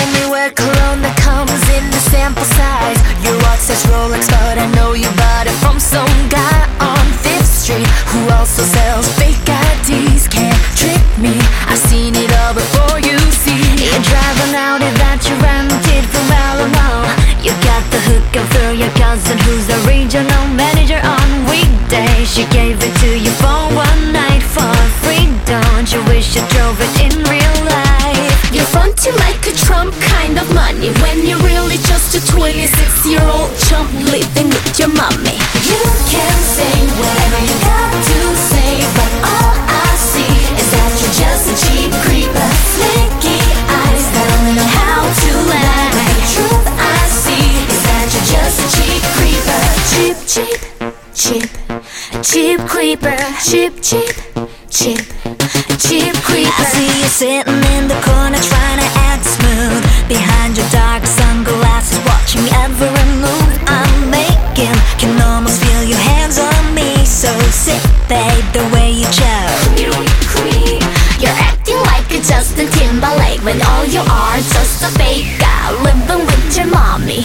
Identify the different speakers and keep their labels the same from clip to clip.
Speaker 1: me where cologne that comes in the sample size. Your watch says Rolex, but I know you bought it from some guy on 5th Street who also sells fake IDs. Can't trick me, I've seen it all before, you see. You're driving out that you rented from Alamo. You got the hookup through your cousin who's the regional manager on weekdays. She gave it to you for one night for free. Don't you wish you drove it in real life? You're fronting like a Trump kind of money when you're really just a 26-year-old chump living with your mommy. You can say whatever you got to say, but all I see is that you're just a cheap creeper. Flaky eyes that only know how to lie. The truth I see is that you're just a cheap creeper. Cheap, cheap, cheap, cheap creeper. Cheap, cheap, cheap, cheap creeper. I see you sitting in the corner trying to act smooth behind your dark sunglasses, watching every move I'm making. Can almost feel your hands on me, so sick, babe, the way you choke. You're acting like a Justin Timberlake when all you are just a fake guy living with your mommy.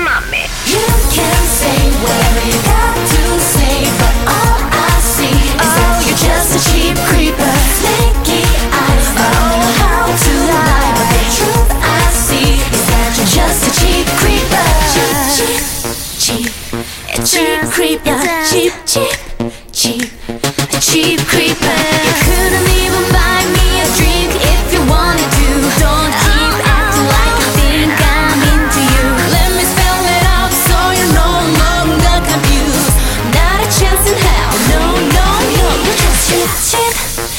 Speaker 1: You can say whatever you got to say, but all I see is that you're just a cheap creeper. Flaky eyes that only know how to lie, but the truth I see is that you're just a cheap creeper. Cheap, cheap, cheap, cheap creeper. Cheap, cheap, cheap, cheap creeper. You couldn't even buy me a drink if you wanted to. Don't keep acting like you think I'm into you. Let me spell it out so you're no longer confused. Not a chance in hell, no, no, no. You're just cheap, cheap,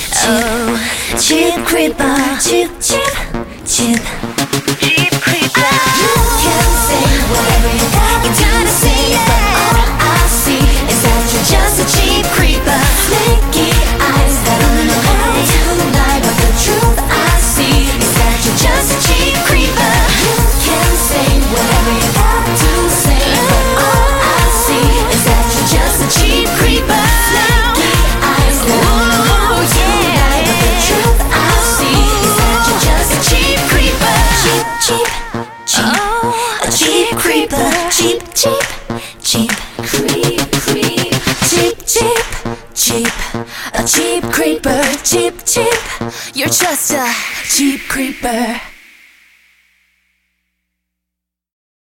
Speaker 1: oh, cheap creeper. Cheap, cheap, cheap, cheap creeper. You can say whatever you gotta say, but all I see is that you're just a cheap creeper. Flaky eyes that only know how to lie, but the truth I see is that you're just a cheap creeper. You can say whatever you got to say, but all I see is that you're just a cheap creeper. Flaky eyes that only know how to lie, but the truth I see is that you're just a cheap creeper. Cheap, cheap, cheap, a cheap creeper. Cheap, cheap, cheap, creep, creep. Cheap, cheap, cheap, a cheap creeper. Cheap, cheap, you're just a cheap creeper.